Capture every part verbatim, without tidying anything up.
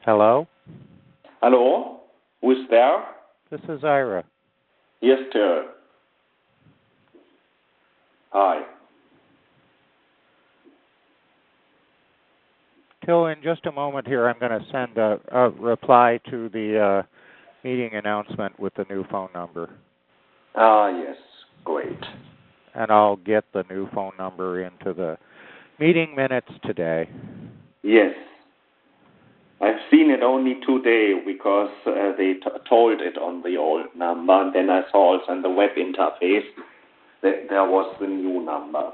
Hello? Hello? Who is there? This is Ira. Yes, sir. Hi. Till, in just a moment here, I'm going to send a, a reply to the uh, meeting announcement with the new phone number. Ah, yes. Great. And I'll get the new phone number into the meeting minutes today. Yes. I've seen it only today because uh, they t- told it on the old number, and then I saw also on the web interface that there was the new number.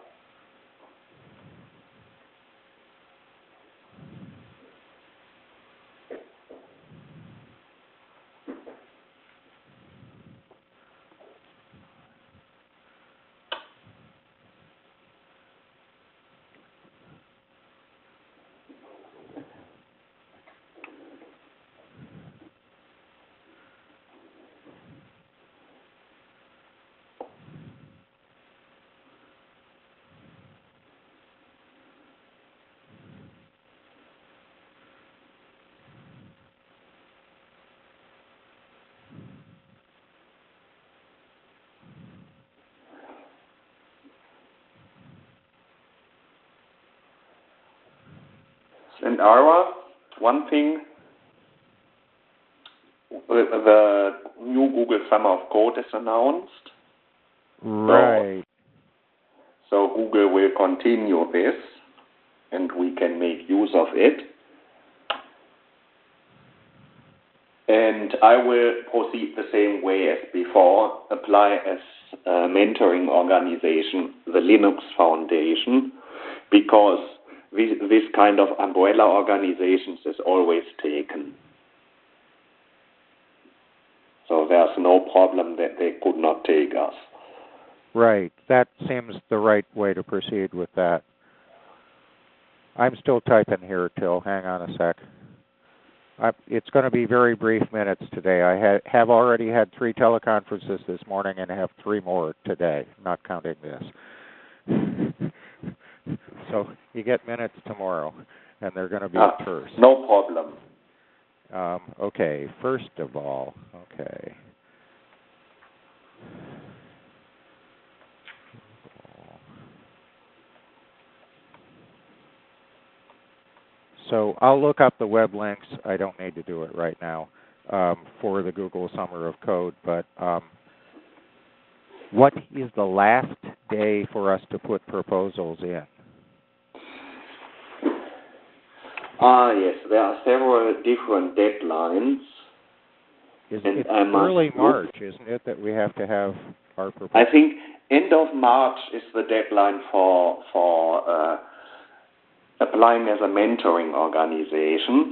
And Ira, one thing, the new Google Summer of Code is announced. Right. So, so Google will continue this, and we can make use of it. And I will proceed the same way as before, apply as a mentoring organization the Linux Foundation, because this, this kind of umbrella organizations is always taken. So there's no problem that they could not take us. Right. That seems the right way to proceed with that. I'm still typing here, Till. Hang on a sec. I, it's going to be very brief minutes today. I ha- have already had three teleconferences this morning and have three more today, not counting this. So you get minutes tomorrow, and they're going to be Ah, terse. no problem. Um, okay, first of all, okay. So I'll look up the web links. I don't need to do it right now um, for the Google Summer of Code, but um, what is the last day for us to put proposals in? Ah, yes, there are several different deadlines. Is and it's I must early look. March, isn't it, that we have to have our proposals? I think end of March is the deadline for for uh, applying as a mentoring organization.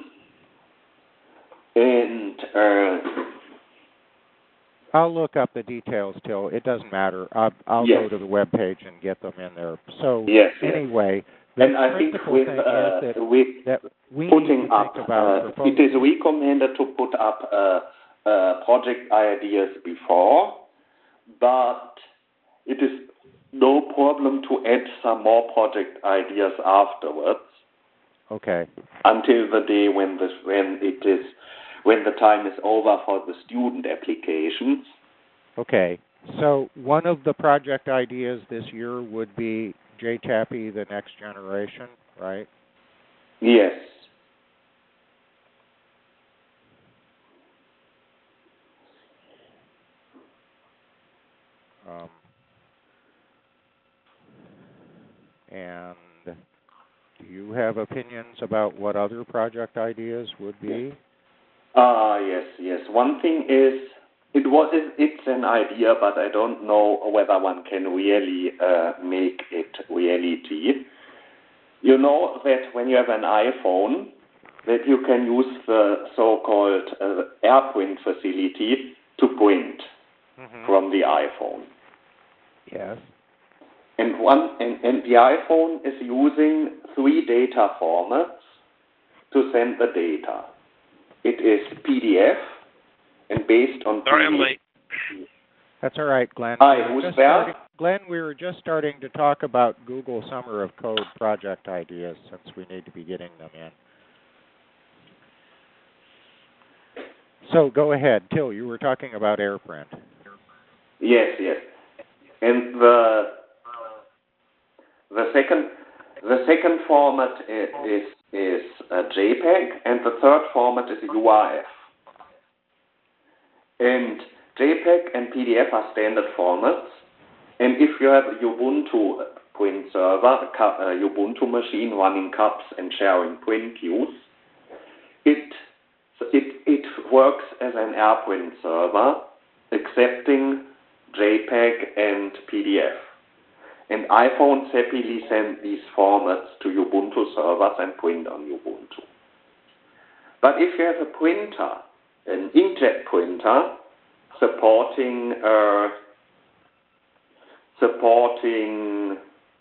And uh, I'll look up the details, Till. It doesn't matter. I'll, I'll yes. go to the web page and get them in there. So yes, anyway, yes. the and I think principal with thing uh, is that, with that we putting need to up, think about uh, proposals. it is recommended to put up uh, uh, project ideas before, but it is no problem to add some more project ideas afterwards. Okay. Until the day when this when it is when the time is over for the student applications. Okay. So one of the project ideas this year would be J TAPI, the next generation, right? Yes. Um, and do you have opinions about what other project ideas would be? Ah, yes, yes. One thing is, it was it's an idea, but I don't know whether one can really uh, make it reality. You know that when you have an iPhone, that you can use the so-called uh, AirPrint facility to print Mm-hmm. from the iPhone. Yes. And one and, and the iPhone is using three data formats to send the data. It is P D F and based on Sorry, P D F. I'm late. That's all right, Glenn. Hi, we were who's just there? starting, Glenn, we were just starting to talk about Google Summer of Code project ideas since we need to be getting them in. So go ahead, Till. You were talking about AirPrint. Yes, yes. And the the second the second format is is, is a JPEG, and the third format is U R F. And JPEG and P D F are standard formats. And if you have a Ubuntu print server, a Ubuntu machine running cups and sharing print queues, it it it works as an AirPrint server, accepting JPEG and P D F. And iPhones happily send these formats to Ubuntu servers and print on Ubuntu. But if you have a printer, an inkjet printer, supporting uh, supporting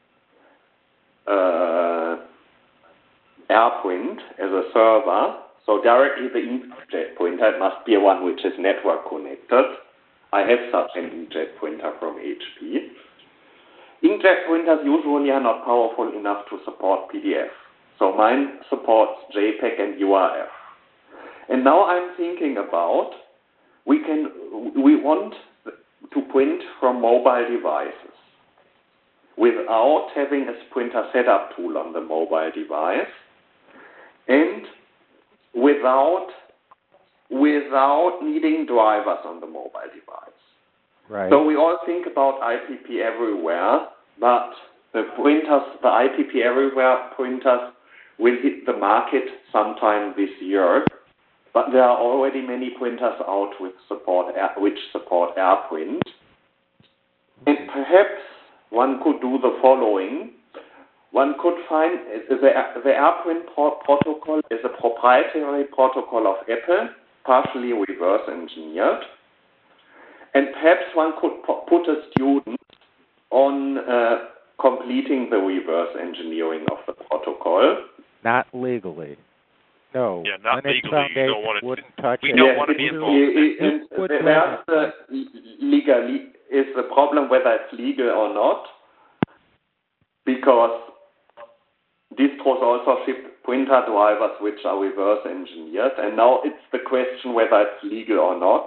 uh, AirPrint as a server, so directly the inkjet printer, it must be one which is network connected. I have such an inkjet printer from H P. Inkjet printers usually are not powerful enough to support P D F. So mine supports JPEG and U R F. And now I'm thinking about, we can, we want to print from mobile devices without having a printer setup tool on the mobile device, and without without needing drivers on the mobile device. Right. So we all think about I P P everywhere, but the printers, the I P P everywhere printers will hit the market sometime this year. But there are already many printers out with support, which support AirPrint. And perhaps one could do the following. One could find the, the AirPrint pro- protocol is a proprietary protocol of Apple, partially reverse engineered. And perhaps one could put a student on uh, completing the reverse engineering of the protocol. Not legally. No. Yeah, not Linux legally. Foundation You don't want to, wouldn't touch we it. don't Yes, want to be it- involved. it- it- It would There's the legally is the problem whether it's legal or not, because distros also ship printer drivers which are reverse engineered, and now it's the question whether it's legal or not,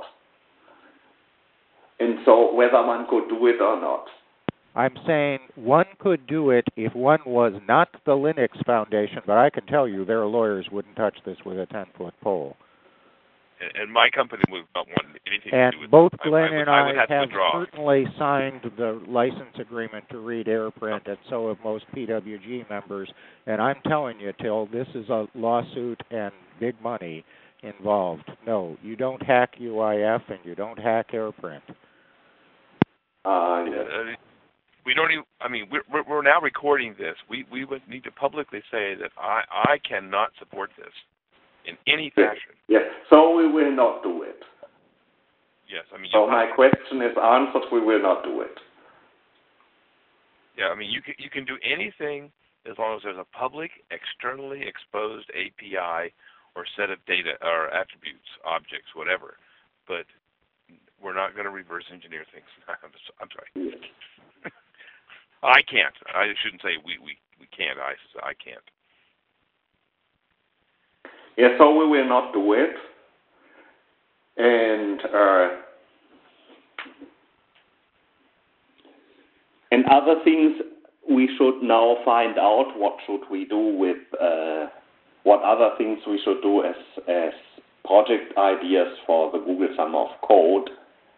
and so whether one could do it or not. I'm saying one could do it if one was not the Linux Foundation, but I can tell you their lawyers wouldn't touch this with a ten-foot pole. And, and my company would not want anything And to do with both it. Glenn I, I would, and I I, would have, have to withdraw. certainly signed the license agreement to read AirPrint, and so have most P W G members. And I'm telling you, Till, this is a lawsuit and big money involved. No, you don't hack U I F and you don't hack AirPrint. Uh, yes. Uh, we don't even, I mean, we're, we're, we're now recording this. We we would need to publicly say that I, I cannot support this in any fashion. Yes, so we will not do it. Yes, I mean, So you, my question is answered, we will not do it. yeah, I mean, you can, you can do anything as long as there's a public, externally exposed A P I or set of data or attributes, objects, whatever. But we're not going to reverse engineer things. I'm, I'm sorry. Yes. I can't. I shouldn't say we, we, we can't. I, I can't. Yeah, so we will not do it. And uh, and other things we should now find out. What should we do with uh, what other things we should do as as project ideas for the Google Summer of Code.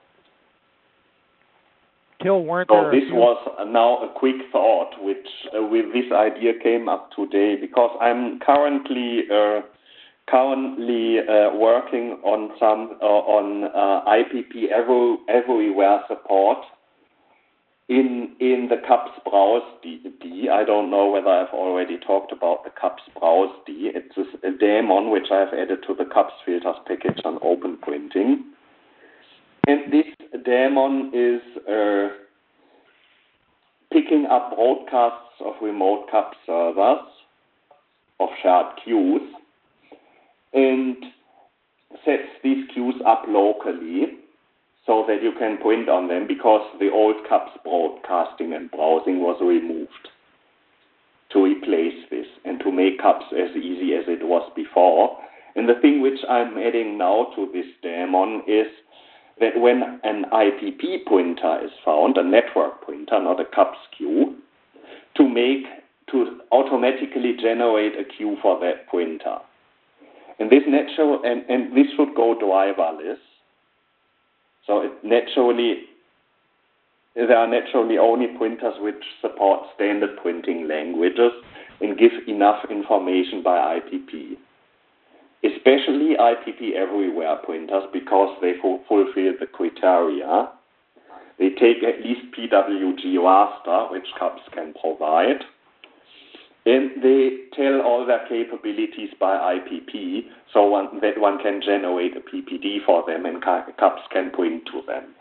Till, weren't So there a this few- was now a quick thought, which uh, with this idea came up today, because I'm currently uh, currently uh, working on some uh, on uh, I P P every, everywhere support in in the CUPS Browse D. I don't know whether I've already talked about the CUPS Browse D. It's a daemon which I've added to the CUPS filters package on open printing. And this daemon is uh, picking up broadcasts of remote CUPS servers, of shared queues, and sets these queues up locally so that you can print on them, because the old CUPS broadcasting and browsing was removed to replace this and to make CUPS as easy as it was before. And the thing which I'm adding now to this daemon is that when an I P P pointer is found, a network pointer, not a C U P S queue, to make to automatically generate a queue for that pointer. And this natural and, and this should go driverless. So it naturally there are naturally only pointers which support standard printing languages and give enough information by I P P. Especially I P P everywhere pointers, because they fu- fulfill the criteria. They take at least P W G raster, which C U P S can provide, and they tell all their capabilities by I P P, so one, that one can generate a P P D for them and C U P S can point to them.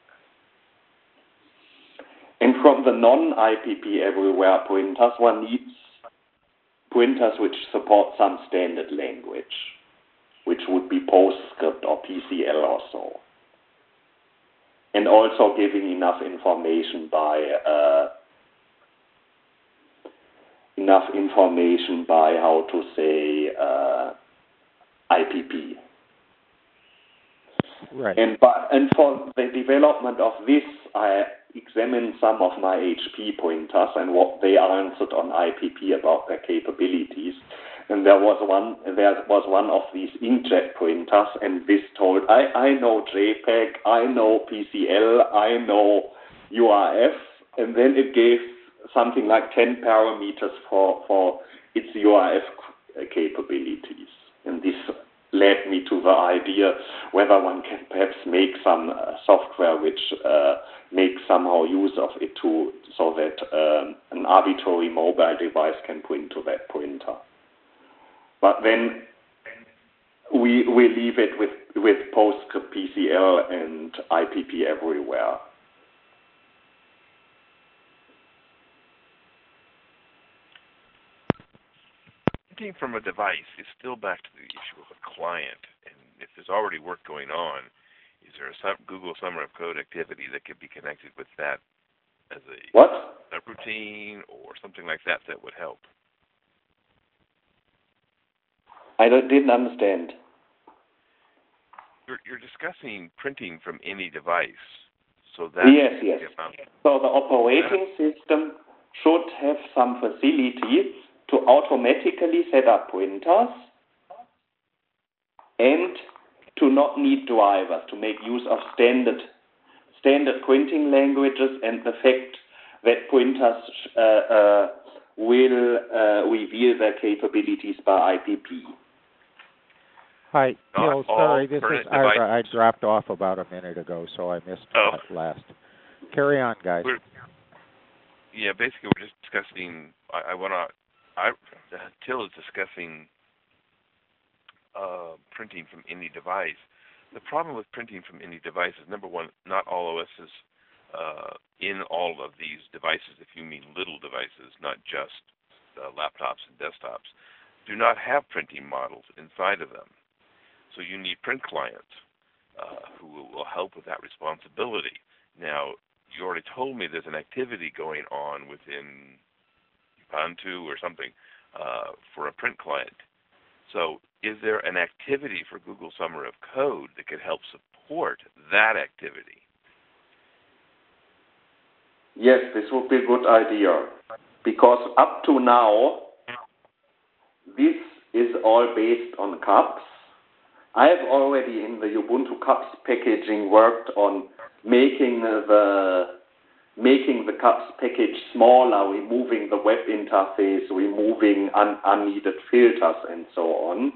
And from the non-I P P everywhere pointers, one needs pointers which support some standard language, which would be PostScript or P C L or so. And also giving enough information by uh, enough information by how to say uh, I P P. Right. And but and for the development of this, I examined some of my H P pointers and what they answered on I P P about their capabilities. And there was one there was one of these inkjet pointers, and this told I, I know JPEG, I know P C L, I know U R F, and then it gave something like ten parameters for, for its U R F capabilities. And this led me to the idea whether one can perhaps make some uh, software which uh, makes somehow use of it to, so that um, an arbitrary mobile device can point to that pointer. But then we we leave it with, with PostScript, P C L, and I P P everywhere. Printing from a device is still back to the issue of a client. And if there's already work going on, is there a sub- Google Summer of Code activity that could be connected with that as a, what? a routine or something like that that would help? I don't, didn't understand. You're, you're discussing printing from any device. So that yes, yes. So the operating system should have some facility to automatically set up printers and to not need drivers, to make use of standard standard printing languages and the fact that printers uh, uh, will uh, reveal their capabilities by I P P. Hi, Bill. Sorry, this is Ira. I dropped off about a minute ago, so I missed oh. that last. Carry on, guys. We're, yeah, basically we're just discussing. I, I want to. I Till is discussing uh, printing from any device. The problem with printing from any device is, number one, not all O Ss uh, in all of these devices, if you mean little devices, not just uh, laptops and desktops, do not have printing models inside of them. So you need print clients uh, who will help with that responsibility. Now, you already told me there's an activity going on within Ubuntu or something uh, for a print client. So is there an activity for Google Summer of Code that could help support that activity? Yes, this would be a good idea. Because up to now, this is all based on C U P S. I have already in the Ubuntu C U P S packaging worked on making the making the C U P S package smaller, removing the web interface, removing un- unneeded filters, and so on.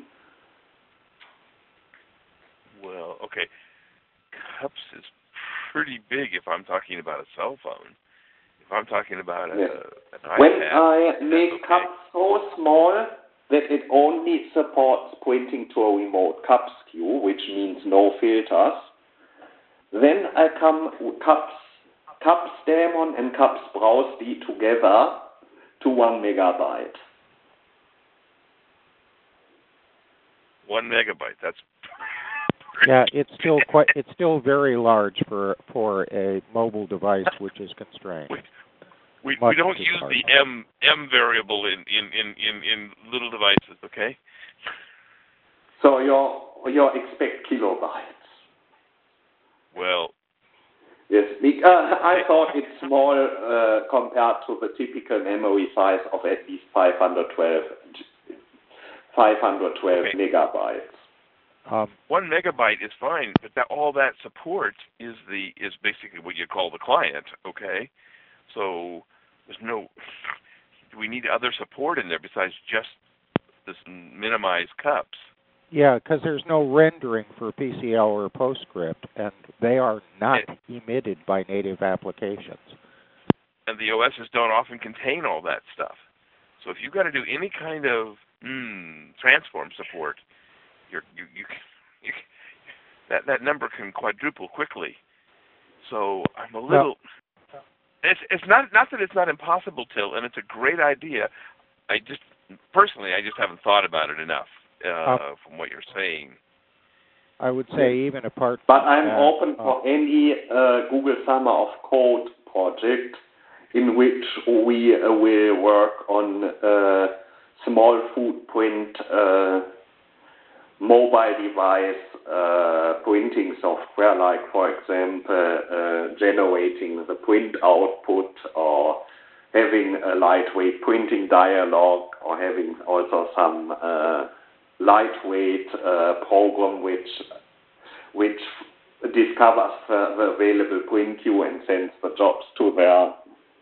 Well, okay. C U P S is pretty big if I'm talking about a cell phone. If I'm talking about a, yes. an iPad... When I make okay. C U P S so small that it only supports pointing to a remote C U P S queue, which means no filters, then I come C U P S C U P S daemon and C U P S browse D together to one megabyte. One megabyte. That's yeah. It's still quite. It's still very large for for a mobile device, which is constrained. We, we, we don't use large. the M M variable in in, in, in in little devices. Okay. So you you expect kilobytes. Well, yes, uh, I thought it's small uh, compared to the typical memory size of at least five hundred twelve okay. megabytes. Um, One megabyte is fine, but that, all that supports is the is basically what you call the client. Okay, so there's no. We need other support in there besides just this minimized cups. Yeah, because there's no rendering for P C L or PostScript, and they are not and, emitted by native applications. And the O Ss don't often contain all that stuff. So if you've got to do any kind of mm, transform support, you're, you you, you that that number can quadruple quickly. So I'm a little. Well, it's it's not not that it's not impossible, Till, and it's a great idea. I just personally I just haven't thought about it enough. Uh, uh, from what you're saying, I would say even apart. But I'm that, open uh, for any uh, Google Summer of Code project in which we uh, will work on uh, small footprint uh, mobile device uh, printing software, like for example uh, generating the print output or having a lightweight printing dialog or having also some uh, lightweight uh, program which which discovers uh, the available print queue and sends the jobs to their.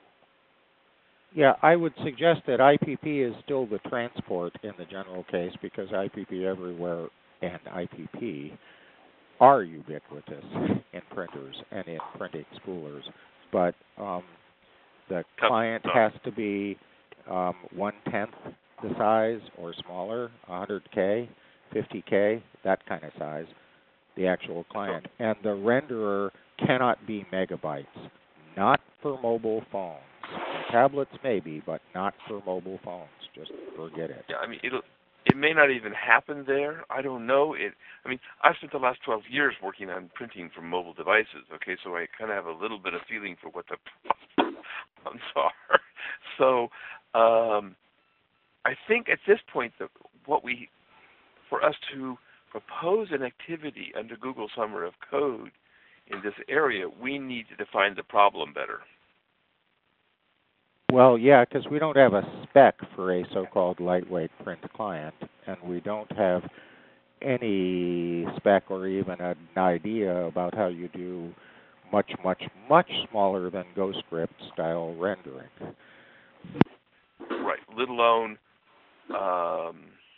Yeah, I would suggest that I P P is still the transport in the general case because I P P Everywhere and I P P are ubiquitous in printers and in printing spoolers, but um, the client has to be um, one-tenth the size or smaller, one hundred K, fifty K, that kind of size, the actual client. And the renderer cannot be megabytes, not for mobile phones. For tablets maybe, but not for mobile phones. Just forget it. Yeah, I mean, it'll, it may not even happen there. I don't know. It. I mean, I've spent the last twelve years working on printing for mobile devices, okay, so I kind of have a little bit of feeling for what the problems are. So, um, I think at this point that what we, for us to propose an activity under Google Summer of Code in this area, we need to define the problem better. Well, yeah, because we don't have a spec for a so-called lightweight print client, and we don't have any spec or even an idea about how you do much, much, much smaller than GoScript style rendering. Right, let alone, um,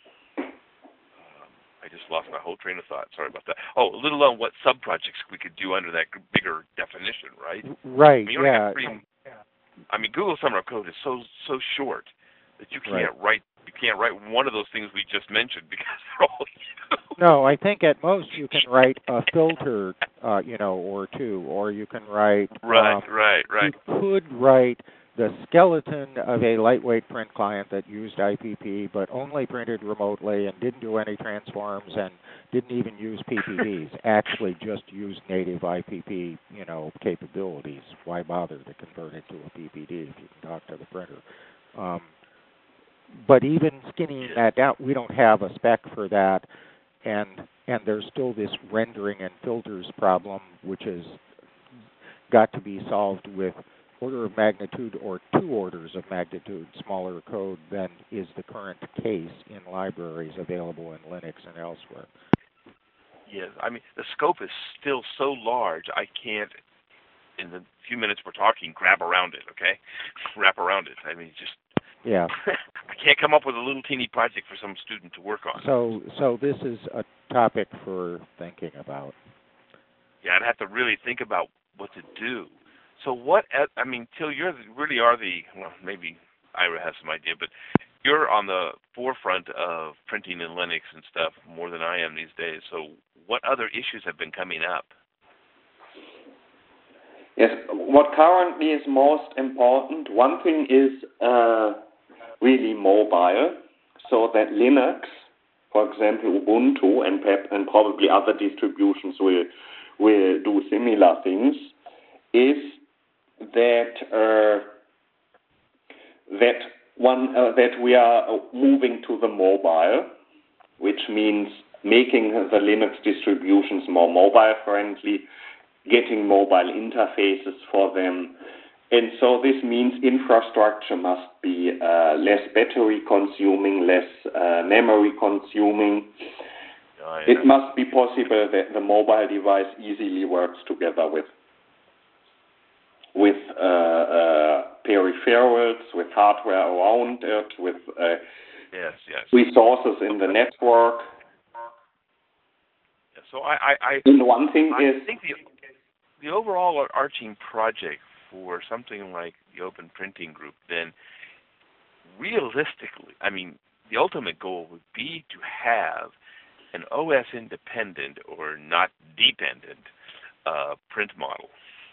I just lost my whole train of thought. Sorry about that. Oh, let alone what sub-projects we could do under that bigger definition, right? Right, I mean, yeah. Three, I mean, Google Summer of Code is so so short that you can't right. write you can't write one of those things we just mentioned because they're all you. No, I think at most you can write a filter, uh, you know, or two, or you can write. Right, um, right, right. You could write the skeleton of a lightweight print client that used I P P, but only printed remotely and didn't do any transforms and didn't even use P P Ds. Actually, just used native I P P, you know, capabilities. Why bother to convert it to a P P D if you can talk to the printer? Um, but even skinnying that down, we don't have a spec for that, and and there's still this rendering and filters problem, which has got to be solved with order of magnitude or two orders of magnitude smaller code than is the current case in libraries available in Linux and elsewhere. Yes, I mean, the scope is still so large, I can't, in the few minutes we're talking, grab around it, okay? Wrap around it. I mean, just... Yeah. I can't come up with a little teeny project for some student to work on. So, so this is a topic for thinking about. Yeah, I'd have to really think about what to do. So what, I mean, Till, you really are the, well, maybe Ira has some idea, but you're on the forefront of printing in Linux and stuff more than I am these days. So what other issues have been coming up? Yes, what currently is most important, one thing is uh, really mobile, so that Linux, for example, Ubuntu, and, pep, and probably other distributions will, will do similar things, is that uh, that one uh, that we are moving to the mobile, which means making the Linux distributions more mobile friendly, getting mobile interfaces for them. And so this means infrastructure must be uh, less battery consuming, less uh, memory consuming. Oh, yeah. It must be possible that the mobile device easily works together with with uh, uh, peripherals, with hardware around it, with uh, yes, yes. resources in the network. Yeah, so I, I, I, and one thing I is, think the, the overall arching project for something like the Open Printing Group, then realistically, I mean, the ultimate goal would be to have an O S independent or not dependent uh, print model.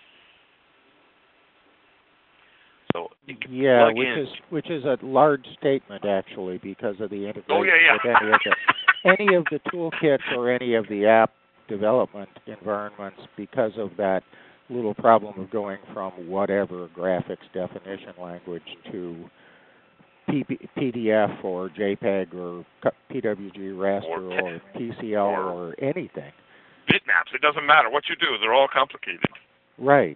So yeah, which in. is which is a large statement actually because of the integration oh, yeah, yeah. with any of the any of the toolkits or any of the app development environments because of that little problem of going from whatever graphics definition language to P D F or JPEG or P W G raster or, or P C L or, or anything. Bitmaps. It doesn't matter what you do; they're all complicated. Right.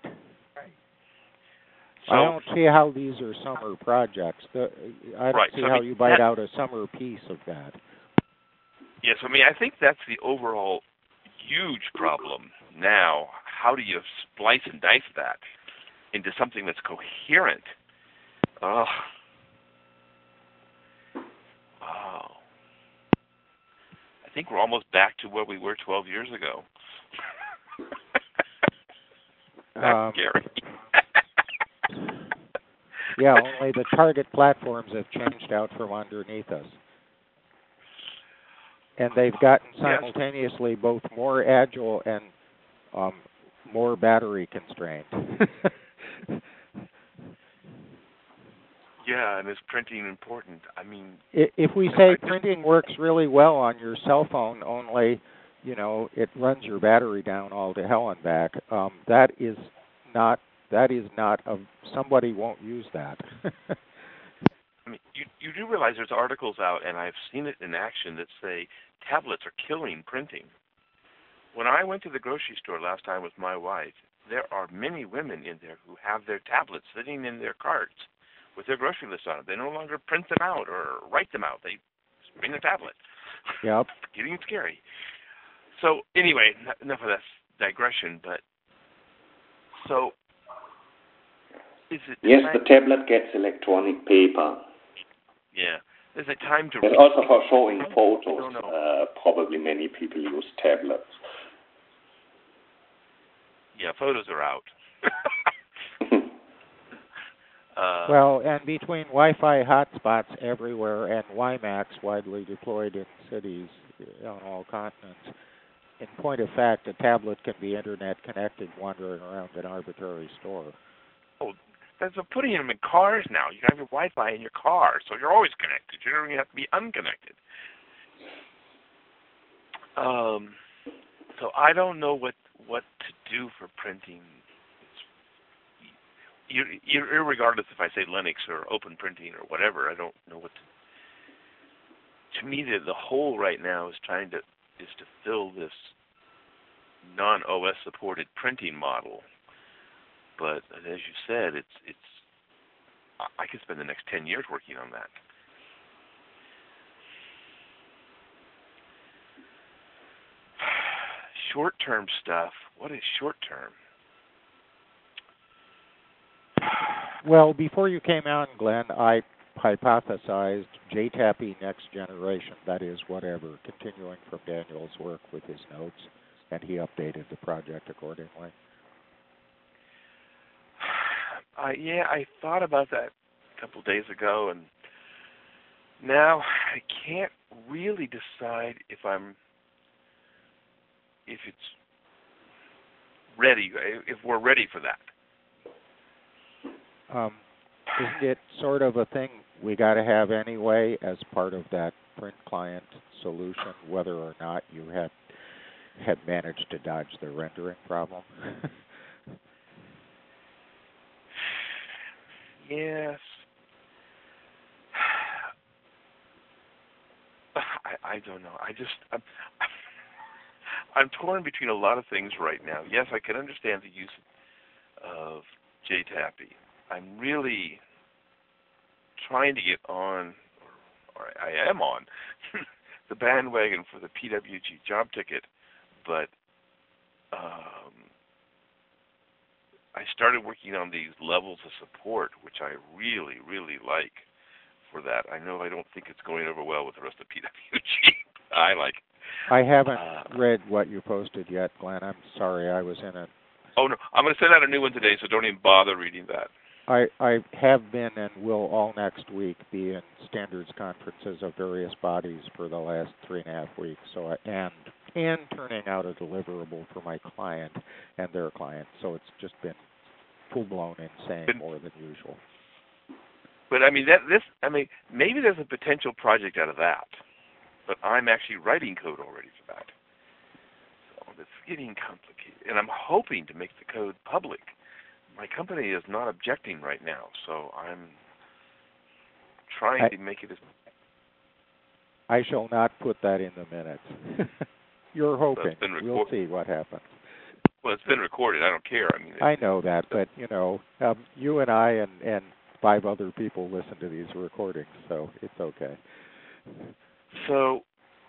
So, I don't see how these are summer projects. The, I don't right, see so how I mean, you bite that, out a summer piece of that. Yes, I mean, I think that's the overall huge problem now. How do you splice and dice that into something that's coherent? Oh. Wow. I think we're almost back to where we were twelve years ago. That's um, scary. Yeah, only the target platforms have changed out from underneath us. And they've gotten simultaneously yes. both more agile and um, more battery constrained. Yeah, and is printing important? I mean... If we say printing works really well on your cell phone, only, you know, it runs your battery down all to hell and back, um, that is not... That is not a, somebody won't use that. I mean, you you do realize there's articles out, and I've seen it in action, that say tablets are killing printing. When I went to the grocery store last time with my wife, there are many women in there who have their tablets sitting in their carts with their grocery list on it. They no longer print them out or write them out. They bring a tablet. Yep. Getting scary. So anyway, enough of that digression, but so... Is it yes, the tablet gets electronic paper. Yeah. There's a time to... And also for showing photos, no, no. Uh, probably many people use tablets. Yeah, photos are out. uh, well, and between Wi-Fi hotspots everywhere and WiMAX widely deployed in cities on all continents, in point of fact, a tablet can be Internet connected wandering around an arbitrary store. Oh, They're putting them in cars now. You can have your Wi-Fi in your car, so you're always connected. You don't even have to be unconnected. Um, so I don't know what, what to do for printing. You, you, irregardless if I say Linux or open printing or whatever, I don't know what to... To me, the, the whole right now is trying to is to fill this non-O S supported printing model. But as you said, it's it's. I could spend the next ten years working on that. Short-term stuff. What is short-term? Well, before you came on, Glenn, I hypothesized J TAPI next generation. That is, whatever, continuing from Daniel's work with his notes, and he updated the project accordingly. Uh, yeah, I thought about that a couple days ago, and now I can't really decide if I'm, if it's ready, if we're ready for that. Um, isn't it sort of a thing we got to have anyway as part of that print client solution, whether or not you have have managed to dodge the rendering problem? Yes. I, I don't know. I just I'm, I'm torn between a lot of things right now. Yes, I can understand the use of J TAPI. I'm really trying to get on, or, or I am on, the bandwagon for the P W G job ticket, but um, I started working on these levels of support, which I really, really like for that. I know I don't think it's going over well with the rest of P W G. I like it. I haven't uh, read what you posted yet, Glenn. I'm sorry, I was in it. Oh, no, I'm going to send out a new one today, so don't even bother reading that. I, I have been and will all next week be in standards conferences of various bodies for the last three and a half weeks. So I, and and turning out a deliverable for my client and their client. So it's just been full blown insane, But, more than usual. But I mean that this I mean maybe there's a potential project out of that. But I'm actually writing code already for that. So it's getting complicated, and I'm hoping to make the code public. My company is not objecting right now, so I'm trying I, to make it as... I shall not put that in the minutes. You're hoping. Been We'll see what happens. Well, it's been recorded. I don't care. I mean, I know that, but, you know, um, you and I and, and five other people listen to these recordings, so it's okay. So...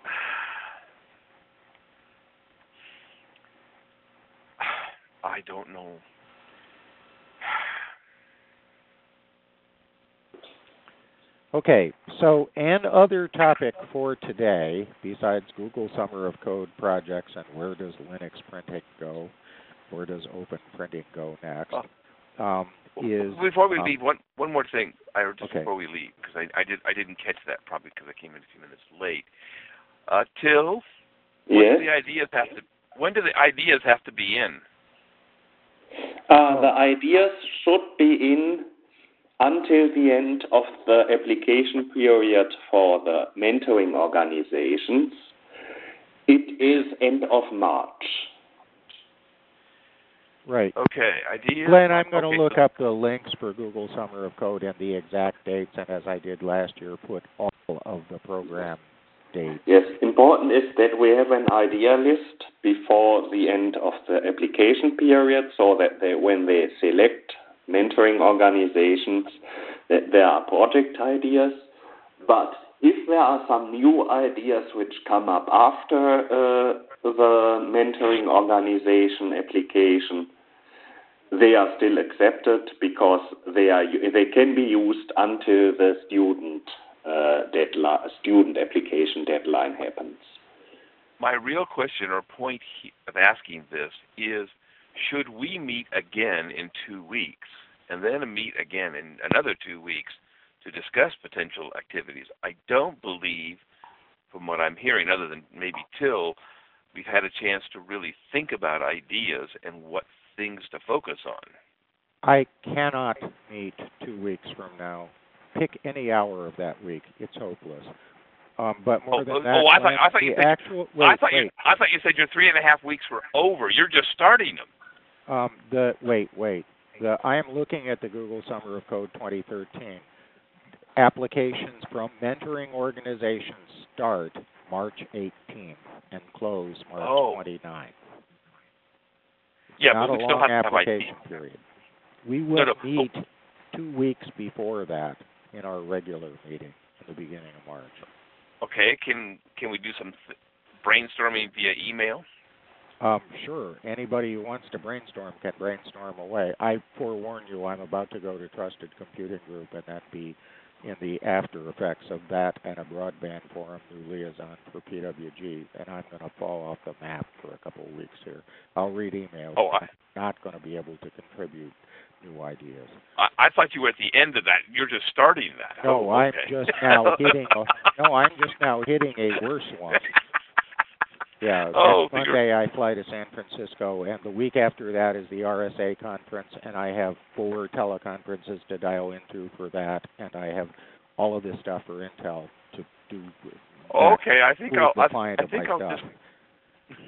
I don't know. Okay, so an other topic for today, besides Google Summer of Code projects and where does Linux printing go, where does open printing go next, um, is... Before we um, leave, one one more thing, I just okay. before we leave, because I, I, did, I didn't catch that probably because I came in a few minutes late. Uh, Till, when Yes? do the ideas have to, when do the ideas have to be in? Uh, the ideas should be in until the end of the application period for the mentoring organizations. It is end of March. Right. Okay. Ideas. Glenn, I'm going to okay. look up the links for Google Summer of Code and the exact dates, and as I did last year, put all of the program dates. Yes, important is that we have an idea list before the end of the application period, so that they, when they select mentoring organizations, that there are project ideas. But if there are some new ideas which come up after uh, the mentoring organization application, they are still accepted because they are they can be used until the student uh, deadline, student application deadline happens. My real question or point of asking this is, should we meet again in two weeks and then meet again in another two weeks to discuss potential activities? I don't believe, from what I'm hearing, other than maybe Till, we've had a chance to really think about ideas and what things to focus on. I cannot meet two weeks from now. Pick any hour of that week. It's hopeless. Um, but more oh, than oh, that, oh, I thought, I thought you said, actual, wait, I thought wait. you, I thought you said your three and a half weeks were over. You're just starting them. Um, the wait, wait. The I am looking at the Google Summer of Code twenty thirteen. Applications from mentoring organizations start March eighteenth and close March oh. twenty-ninth. Yeah, Not but we a still long have to have application I D. period. We will no, no. meet oh. two weeks before that in our regular meeting in the beginning of March. Okay, can can we do some th- brainstorming via email? Um, sure. Anybody who wants to brainstorm can brainstorm away. I forewarn you, I'm about to go to Trusted Computing Group, and that be in the after effects of that and a broadband forum through Liaison for P W G, and I'm going to fall off the map for a couple of weeks here. I'll read emails. Oh, I, I'm not going to be able to contribute new ideas. I, I thought you were at the end of that. You're just starting that. No, oh, I'm okay. just now hitting. A, no, I'm just now hitting a worse one. Yeah, oh, next Monday I fly to San Francisco, and the week after that is the R S A conference, and I have four teleconferences to dial into for that, and I have all of this stuff for Intel to do. Okay, I think I'll. I, client I of think my I'll stuff. just.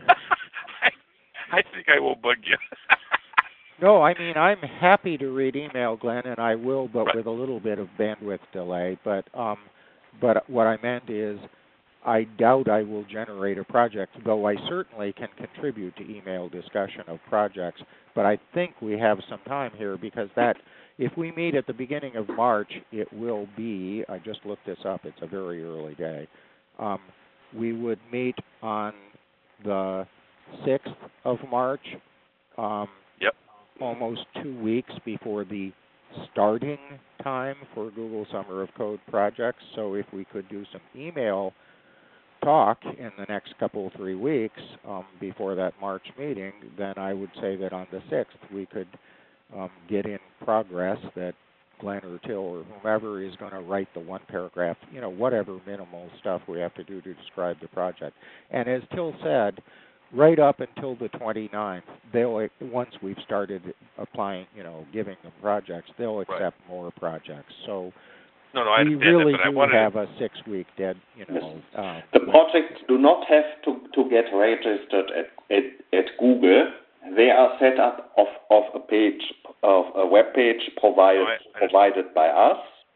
I, I think I will bug you. No, I mean, I'm happy to read email, Glenn, and I will, but right. with a little bit of bandwidth delay. But um, but what I meant is, I doubt I will generate a project, though I certainly can contribute to email discussion of projects. But I think we have some time here because that, if we meet at the beginning of March, it will be, I just looked this up, it's a very early day. Um, we would meet on the sixth of March, um, yep. almost two weeks before the starting time for Google Summer of Code projects. So if we could do some email talk in the next couple, three weeks um, before that March meeting, then I would say that on the sixth we could um, get in progress that Glenn or Till or whomever is going to write the one paragraph, you know, whatever minimal stuff we have to do to describe the project. And as Till said, right up until the twenty-ninth, they'll, once we've started applying, you know, giving them projects, they'll accept right. more projects. So no, no, I we really that, but do I have to... a six-week dead, you know. Yes. Um, the projects do not have to, to get registered at, at, at Google. They are set up of, of a page, of a web page provided, no, I, I provided by us,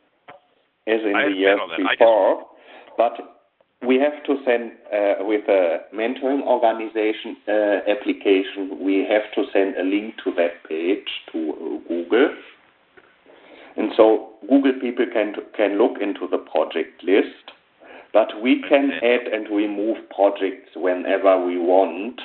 as in I the years before. Just... But we have to send, uh, with a mentoring organization uh, application, we have to send a link to that page to uh, Google. And so Google people can can look into the project list, but we can add and remove projects whenever we want.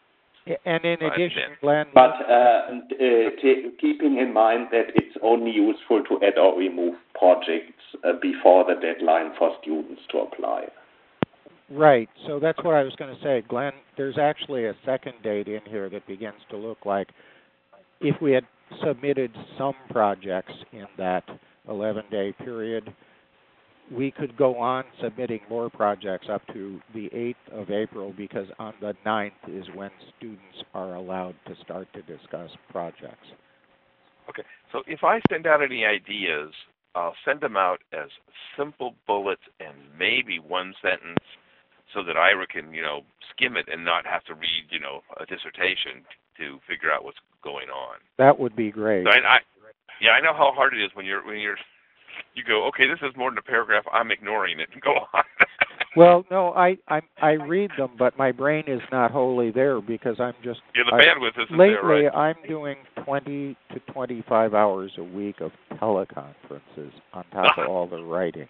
And in addition, Glenn... But uh, uh, t- keeping in mind that it's only useful to add or remove projects uh, before the deadline for students to apply. Right. So that's what I was going to say. Glenn, there's actually a second date in here that begins to look like if we had submitted some projects in that eleven-day period, we could go on submitting more projects up to the eighth of April because on the ninth is when students are allowed to start to discuss projects. Okay. So if I send out any ideas, I'll send them out as simple bullets and maybe one sentence so that Ira can, you know, skim it and not have to read, you know, a dissertation to figure out what's going on. That would be great. So I, I, yeah, I know how hard it is when you're when you're you go, okay, this is more than a paragraph. I'm ignoring it and go on. Well, no, I, I I read them, but my brain is not wholly there because I'm just yeah, the I, bandwidth isn't lately there, right? I'm doing twenty to twenty-five hours a week of teleconferences on top of all the writing.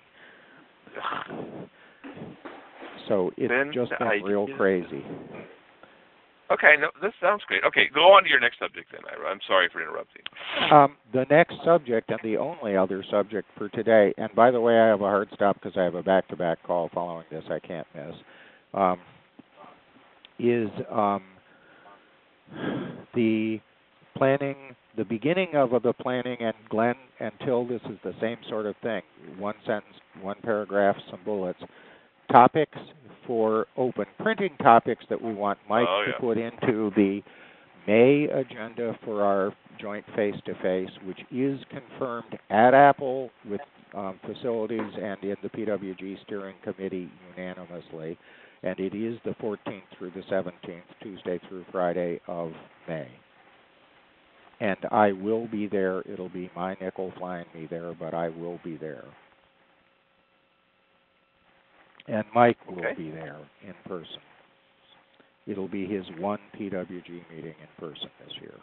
So it's then just been real crazy. Okay, no, this sounds great. Okay, go on to your next subject then, Ira. I'm sorry for interrupting. Um, the next subject and the only other subject for today, and by the way, I have a hard stop because I have a back-to-back call following this I can't miss, um, is um, the planning, the beginning of the planning, and Glenn and Till, this is the same sort of thing. One sentence, one paragraph, some bullets. Topics for open printing topics that we want Mike oh, yeah. to put into the May agenda for our joint face-to-face, which is confirmed at Apple with um, facilities and in the P W G steering committee unanimously. And it is the fourteenth through the seventeenth, Tuesday through Friday of May. And I will be there. It'll be my nickel flying me there, but I will be there. And Mike will okay. be there in person. It'll be his one P W G meeting in person this year.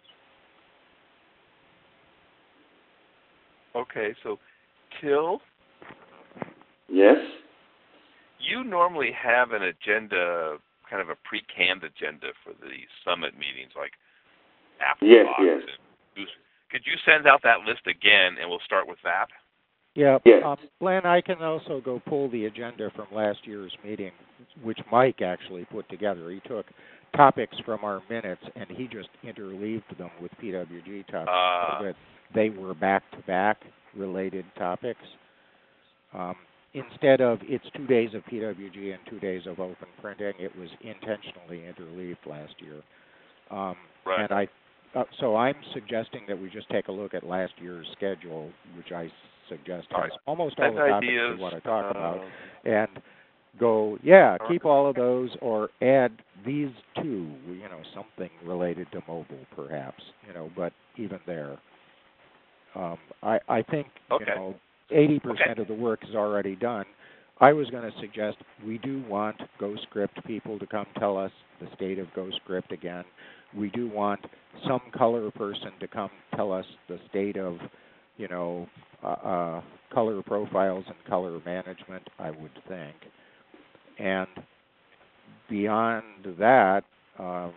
Okay, so Till? Yes? You normally have an agenda, kind of a pre-canned agenda for the summit meetings, like Apple yes, Box yes. and could you send out that list again, and we'll start with that? Yeah, yes. um, Glenn, I can also go pull the agenda from last year's meeting, which Mike actually put together. He took topics from our minutes, and he just interleaved them with P W G topics uh, so that they were back-to-back related topics. Um, instead of it's two days of P W G and two days of open printing, it was intentionally interleaved last year. Um, right. And I, uh, so I'm suggesting that we just take a look at last year's schedule, which I suggest has right. almost all Send the topics ideas, we want to talk uh, about, and go, yeah, all keep right. all of those, or add these two, you know, something related to mobile, perhaps, you know, but even there. Um, I, I think, okay. you know, eighty percent okay. of the work is already done. I was going to suggest we do want GhostScript people to come tell us the state of GhostScript again. We do want some color person to come tell us the state of, you know, uh, uh, color profiles and color management, I would think. And beyond that, um,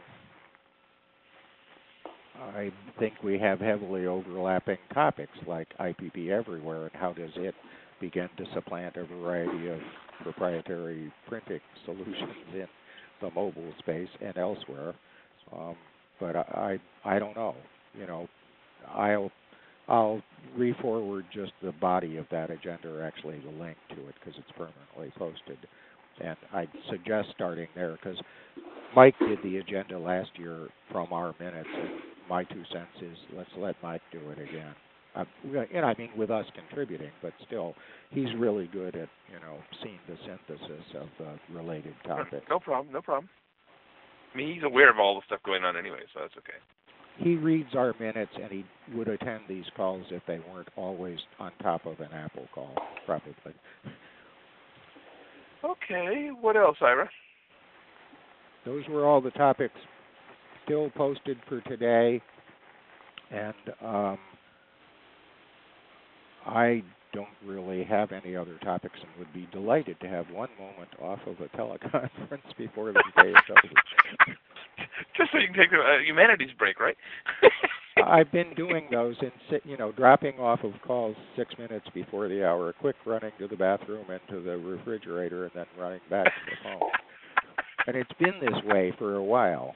I think we have heavily overlapping topics like I P V Everywhere and how does it begin to supplant a variety of proprietary printing solutions in the mobile space and elsewhere. Um, but I, I I don't know. You know, I'll I'll re-forward just the body of that agenda, or actually the link to it, because it's permanently posted. And I'd suggest starting there, because Mike did the agenda last year from our minutes, and my two cents is let's let Mike do it again. Uh, and I mean with us contributing, but still, he's really good at, you know, seeing the synthesis of the related topics. No problem, no problem. I mean, he's aware of all the stuff going on anyway, so that's okay. He reads our minutes, and he would attend these calls if they weren't always on top of an Apple call, probably. Okay, what else, Ira? Those were all the topics still posted for today, and um, I don't really have any other topics and would be delighted to have one moment off of a teleconference before the day is over. Just so you can take a uh, humanities break, right? I've been doing those and, you know, dropping off of calls six minutes before the hour, quick running to the bathroom and to the refrigerator, and then running back to the phone. And it's been this way for a while.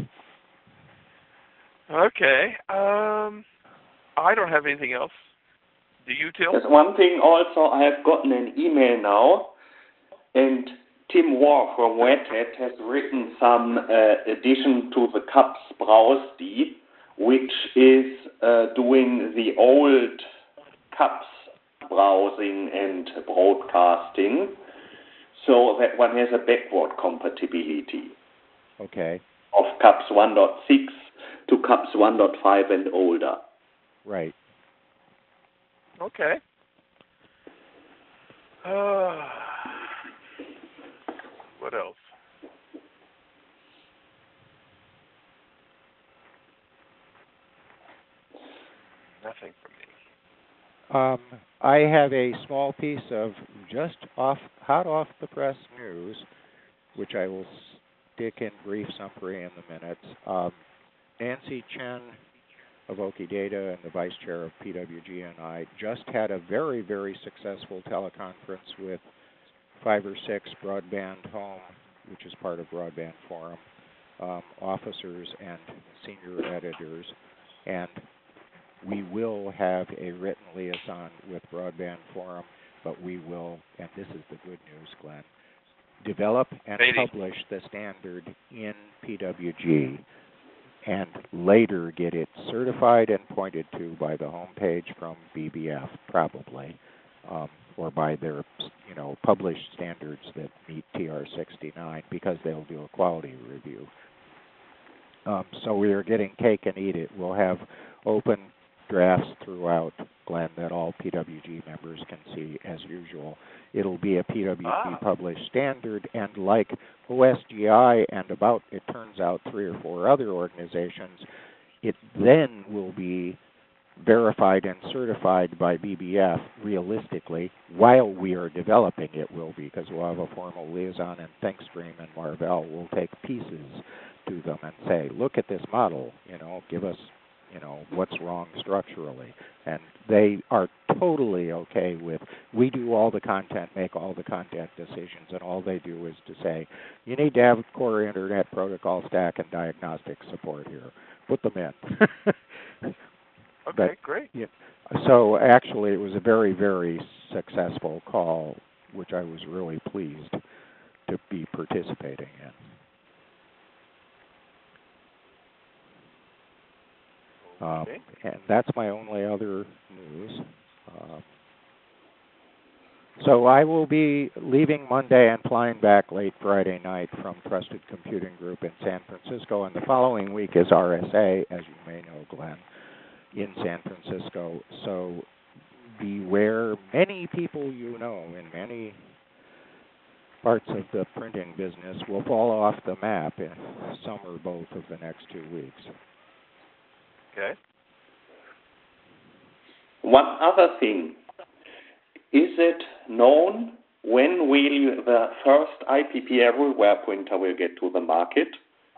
Okay. Um, I don't have anything else. Do you, Till? There's one thing also. I have gotten an email now, and Tim Waugh from Red Hat has written some uh, addition to the C U P S Browse, which is uh, doing the old C U P S browsing and broadcasting, so that one has a backward compatibility. Okay. Of C U P S one point six to C U P S one point five and older. Right. Okay. Uh, what else? Nothing for me. Um, I have a small piece of just off, hot off the press news, which I will stick in brief summary in the minutes. Um, Nancy Chen of Okidata and the vice chair of P W G and I just had a very, very successful teleconference with five or six Broadband Home, which is part of Broadband Forum, um, officers and senior editors, and we will have a written liaison with Broadband Forum, but we will, and this is the good news, Glenn, develop and Maybe. publish the standard in P W G and later get it certified and pointed to by the homepage from B B F, probably, um, or by their, you know, published standards that meet T R sixty-nine, because they'll do a quality review. Um, so we are getting cake and eat it. We'll have open drafts throughout, Glenn, that all P W G members can see as usual. It'll be a P W G ah. published standard, and like O S G I and about, it turns out, three or four other organizations, it then will be verified and certified by B B F realistically while we are developing it will be, because we'll have a formal liaison, and ThinkStream and Marvell will take pieces to them and say, look at this model, you know, give us, you know, what's wrong structurally. And they are totally okay with, we do all the content, make all the content decisions, and all they do is to say, you need to have core internet protocol stack and diagnostic support here. Put them in. Okay, but, great. Yeah, so actually it was a very, very successful call, which I was really pleased to be participating in. Um, Okay. and that's my only other news. Uh, so I will be leaving Monday and flying back late Friday night from Trusted Computing Group in San Francisco, and the following week is R S A, as you may know, Glenn, in San Francisco. So beware, many people you know in many parts of the printing business will fall off the map in some or both of the next two weeks. Okay. One other thing. Is it known when really the first I P P Everywhere printer will get to the market?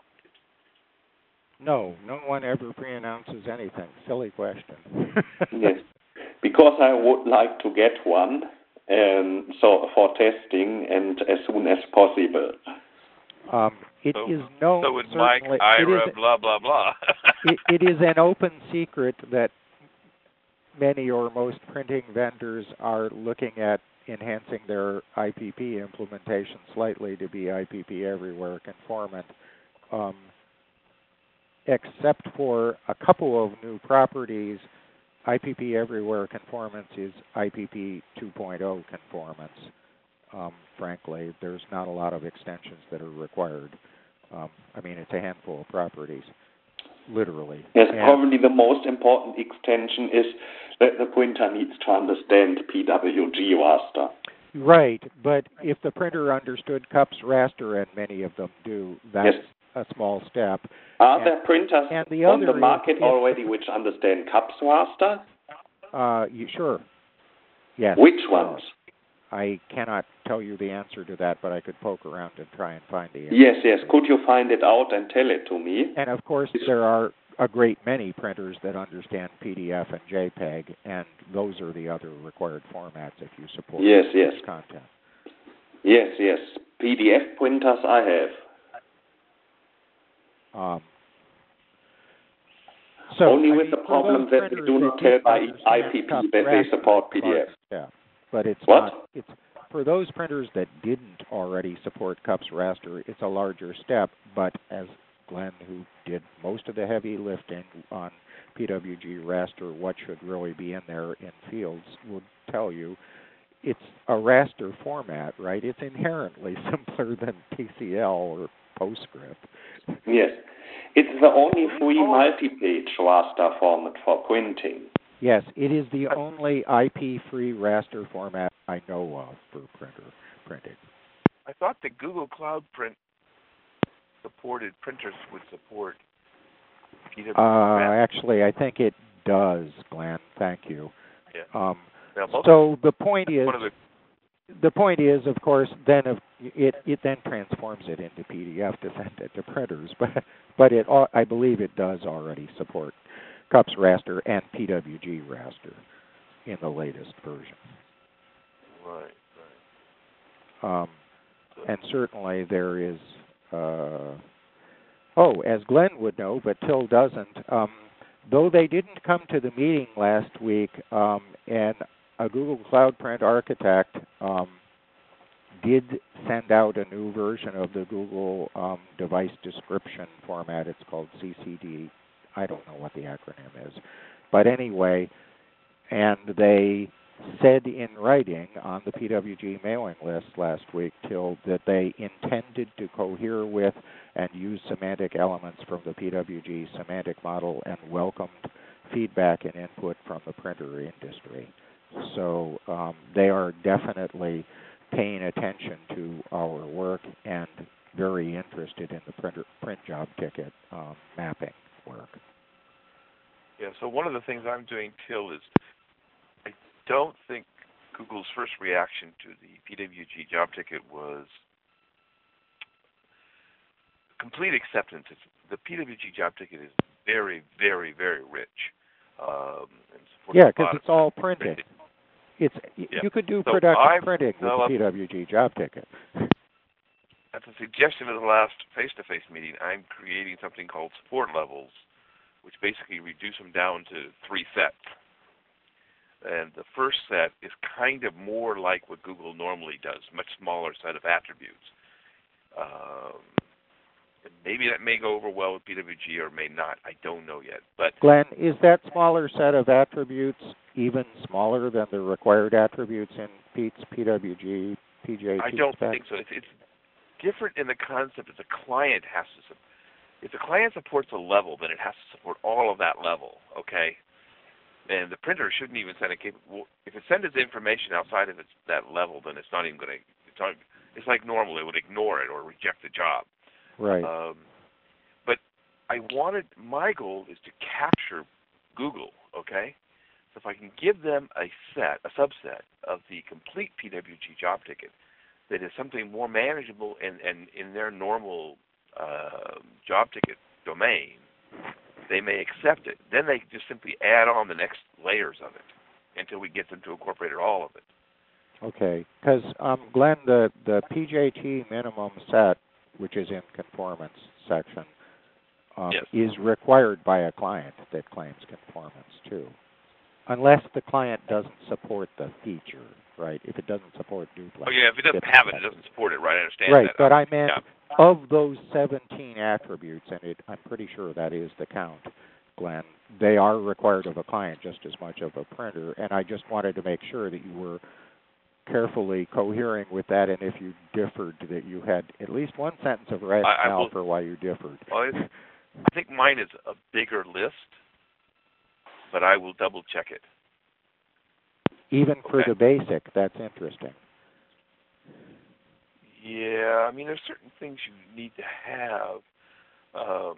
No, no one ever pre-announces anything. Silly question. Yes, because I would like to get one, um, so for testing and as soon as possible. Um, it so, is known. So would Mike, it Ira, is, blah blah blah. it, it is an open secret that many or most printing vendors are looking at enhancing their I P P implementation slightly to be I P P Everywhere conformant. Um, except for a couple of new properties, I P P Everywhere conformance is I P P two point oh conformance. Um, frankly, there's not a lot of extensions that are required. Um, I mean, it's a handful of properties, literally. Yes, and probably the most important extension is that the printer needs to understand P W G raster. Right, but if the printer understood C U P S raster, and many of them do, that's yes. a small step. Are and, there printers and the on the is, market is, already which understand C U P S raster? Uh, you, sure. Yes. Which ones? I cannot tell you the answer to that, but I could poke around and try and find the answer. Yes, yes. Could you find it out and tell it to me? And of course, there are a great many printers that understand P D F and JPEG, and those are the other required formats if you support yes, yes. content. Yes, yes. P D F printers I have. Um, so, Only I with mean, the problem that they do not tell by I P P that they support P D F. Yeah, but it's what? not. It's for those printers that didn't already support C U P S raster. It's a larger step, but as Glenn, who did most of the heavy lifting on P W G raster, what should really be in there in fields, would tell you, it's a raster format, right? It's inherently simpler than T C L or PostScript. Yes. It's the only free multi-page raster format for printing. Yes, it is the only I P-free raster format I know of for printer printing. I thought the Google Cloud Print supported printers would support P W G. Uh, actually, I think it does, Glenn. Thank you. Yeah. Um, now, so the point is, the, the point is, of course, then of, it it then transforms it into P D F to send it to printers, but but it I believe it does already support C U P S raster and P W G raster in the latest version. Right. Right. Um, and certainly there is. Uh, oh, as Glenn would know, but Till doesn't. Um, though they didn't come to the meeting last week, um, and a Google Cloud Print architect um, did send out a new version of the Google um, device description format. It's called C C D. I don't know what the acronym is. But anyway, and they said in writing on the P W G mailing list last week, Till, that they intended to cohere with and use semantic elements from the P W G semantic model and welcomed feedback and input from the printer industry. So um, they are definitely paying attention to our work and very interested in the printer, print job ticket um, mapping work. Yeah, so one of the things I'm doing, Till, is I don't think Google's first reaction to the P W G job ticket was complete acceptance. It's, the P W G job ticket is very, very, very rich. Um, and yeah, because it's all printing. printing. It's yeah. You could do so production I'm, printing with no, the P W G job ticket. At the suggestion of the last face-to-face meeting, I'm creating something called support levels, which basically reduce them down to three sets. And the first set is kind of more like what Google normally does, much smaller set of attributes. Um, and maybe that may go over well with P W G or may not. I don't know yet. But Glenn, is that smaller set of attributes even smaller than the required attributes in Pete's P W G, P J T I don't spec? think so. It's, it's different in the concept that the client has to support. If the client supports a level, then it has to support all of that level, okay? And the printer shouldn't even send a capable. If it sends its information outside of its, that level, then it's not even going to. It's not. it's like normal. It would ignore it or reject the job. Right. Um, but I wanted, my goal is to capture Google, okay? So if I can give them a set, a subset of the complete P W G job ticket that is something more manageable and, and in their normal uh, job ticket domain, they may accept it. Then they just simply add on the next layers of it until we get them to incorporate all of it. Okay, because um, Glenn, the, the P J T minimum set, which is in conformance section, um, yes. is required by a client that claims conformance too, unless the client doesn't support the feature, right? If it doesn't support duplex. Oh yeah, if it doesn't have it, it doesn't support it, right? I understand right, that. Right, but I meant yeah. of those seventeen attributes, and it, I'm pretty sure that is the count, Glenn, they are required of a client just as much of a printer, and I just wanted to make sure that you were carefully cohering with that, and if you differed, that you had at least one sentence of rationale I, I will, for why you differed. Well, I think mine is a bigger list, but I will double check it. Even for okay. the basic, that's interesting. Yeah, I mean, there's certain things you need to have. Um,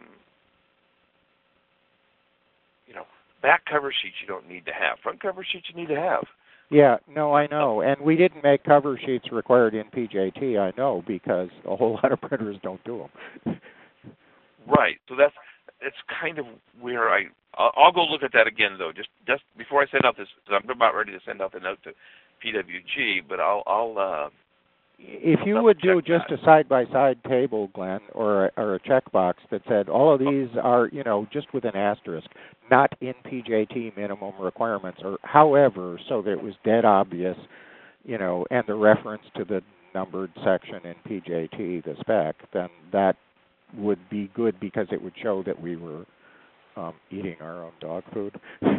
you know, back cover sheets you don't need to have. Front cover sheets you need to have. Yeah, no, I know. And we didn't make cover sheets required in P J T, I know, because a whole lot of printers don't do them. Right. So that's it's kind of where I I'll, I'll go look at that again though. Just just before I send out this, I'm about ready to send out the note to P W G, but I'll I'll. Uh, if you would do just that. a side-by-side table, Glenn, or a, or a checkbox that said all of these are, you know, just with an asterisk, not in P J T minimum requirements, or however, so that it was dead obvious, you know, and the reference to the numbered section in P J T, the spec, then that would be good because it would show that we were um, eating our own dog food.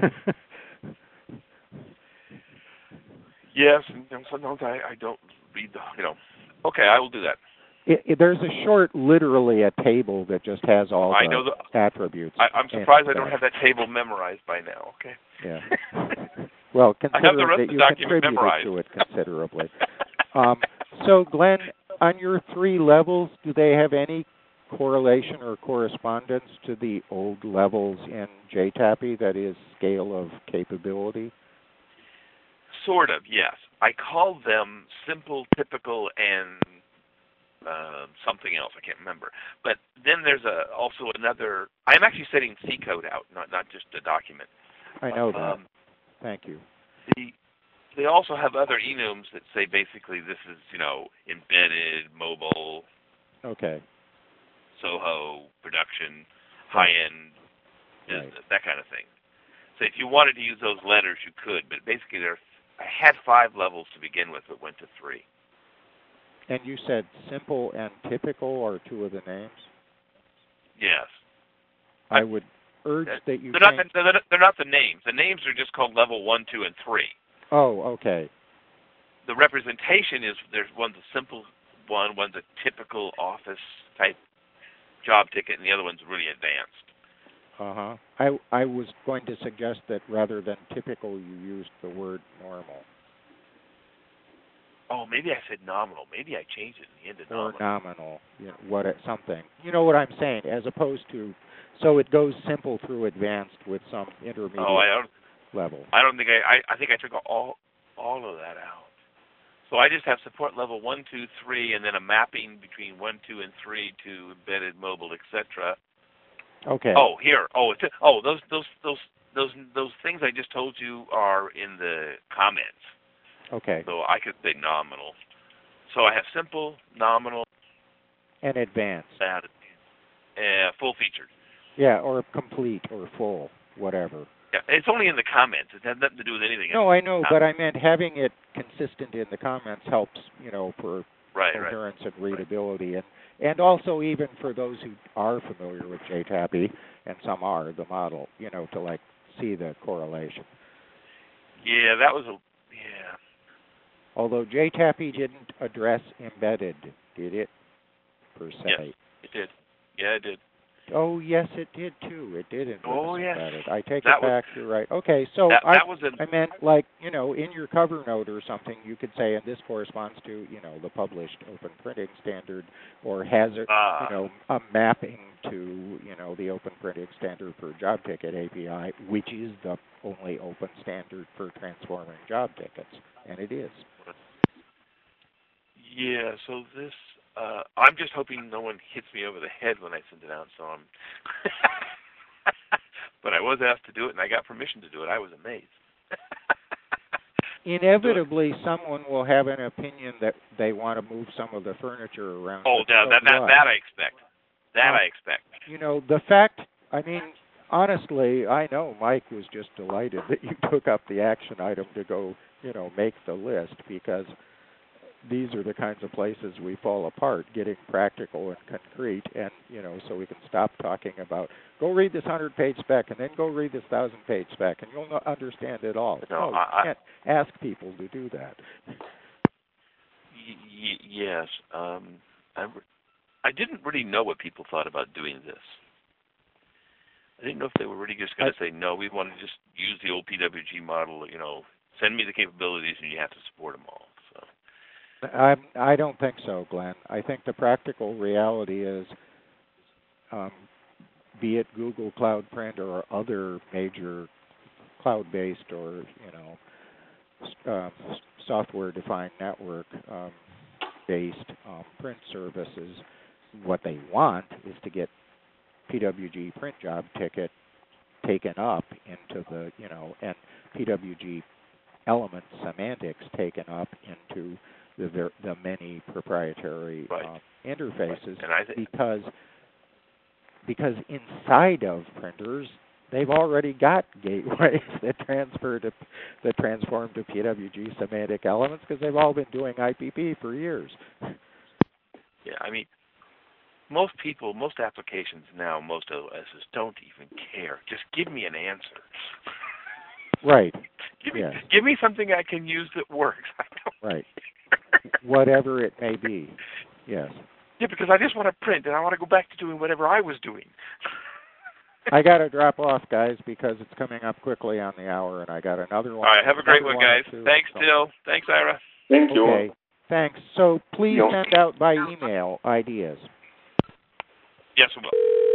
Yes, and sometimes I, I don't read the, you know. Okay, I will do that. It, it, there's a short, literally a table that just has all I the, know the attributes. I, I'm surprised I don't have that table memorized by now. Okay. Yeah. Well, consider that you contributed memorized. to it considerably. um, so, Glenn, on your three levels, do they have any correlation or correspondence to the old levels in J TAPI, that is, scale of capability? Sort of, yes. I call them simple, typical, and uh, something else. I can't remember. But then there's a, also another. I'm actually setting C code out, not not just a document. I know that. Um, Thank you. The, they also have other enums that say basically this is, you know, embedded, mobile. Okay. Soho, production, high-end business, right. that kind of thing. So if you wanted to use those letters, you could, but basically there, I had five levels to begin with, but went to three. And you said simple and typical are two of the names? Yes. I, I would urge uh, that you they're not, the, they're, they're not the names. The names are just called level one, two, and three. Oh, okay. The representation is, there's one's a simple one, one's a typical office-type job ticket, and the other one's really advanced. Uh-huh. I, I was going to suggest that rather than typical, you used the word normal. Oh, maybe I said nominal. Maybe I changed it in the end to or nominal. nominal, you know, what it, something. You know what I'm saying, as opposed to, so it goes simple through advanced with some intermediate oh, I don't, level. I don't think I, I, I think I took all, all of that out. So I just have support level one, two, three, and then a mapping between one, two, and three to embedded, mobile, et cetera. Okay. Oh, here. Oh, it's, oh, those, those, those, those, those things I just told you are in the comments. Okay. So I could say nominal. So I have simple, nominal, and advanced. That, uh, full featured. Yeah, or complete or full, whatever. Yeah, it's only in the comments. It has nothing to do with anything. No, I know, but I meant having it consistent in the comments helps, you know, for right, coherence right. and readability, right. and and also even for those who are familiar with J TAPI, and some are, the model, you know, to like see the correlation. Yeah, that was a yeah. Although J TAPI didn't address embedded, did it, per se? Yes, it did. Yeah, it did. Oh, yes, it did too. It did. Oh, yes. It. I take that it back. Was, You're right. Okay, so that, I, that was a, I meant like, you know, in your cover note or something, you could say, and this corresponds to, you know, the published open printing standard, or has it, uh, you know, a mapping to, you know, the open printing standard for job ticket A P I, which is the only open standard for transforming job tickets, and it is. Yeah, so this, uh, I'm just hoping no one hits me over the head when I send it out, so I'm, but I was asked to do it, and I got permission to do it. I was amazed. Inevitably, someone will have an opinion that they want to move some of the furniture around. Oh, that, that, that, that I expect. That uh, I expect. You know, the fact, I mean, honestly, I know Mike was just delighted that you took up the action item to go, you know, make the list, because these are the kinds of places we fall apart, getting practical and concrete, and, you know, so we can stop talking about, go read this hundred-page spec, and then go read this thousand-page spec, and you'll not understand it all. No, no I, you can't ask people to do that. Y- y- yes. Um, I, I didn't really know what people thought about doing this. I didn't know if they were really just going to say, no, we want to just use the old P W G model, you know, send me the capabilities and you have to support them all. So. I I don't think so, Glenn. I think the practical reality is, um, be it Google Cloud Print or other major cloud-based or, you know, uh, software-defined network um, based um, print services, what they want is to get P W G print job ticket taken up into the, you know, and P W G element semantics taken up into the ver- the many proprietary right. uh, interfaces, right. And I th- because because inside of printers they've already got gateways that transfer to that transform to P W G semantic elements, because they've all been doing I P P for years. Yeah, I mean, most people, most applications now, most O Ss don't even care. Just give me an answer. Right. give me, yes. give me something I can use that works. I don't right. Whatever it may be. Yes. Yeah, because I just want to print, and I want to go back to doing whatever I was doing. I got to drop off, guys, because it's coming up quickly on the hour, and I got another one. All right, have a great one, one guys. two, Thanks, so. Dill. Thanks, Ira. Thank you. Okay, thanks. So please Yo. send out by email ideas. Yes, we will.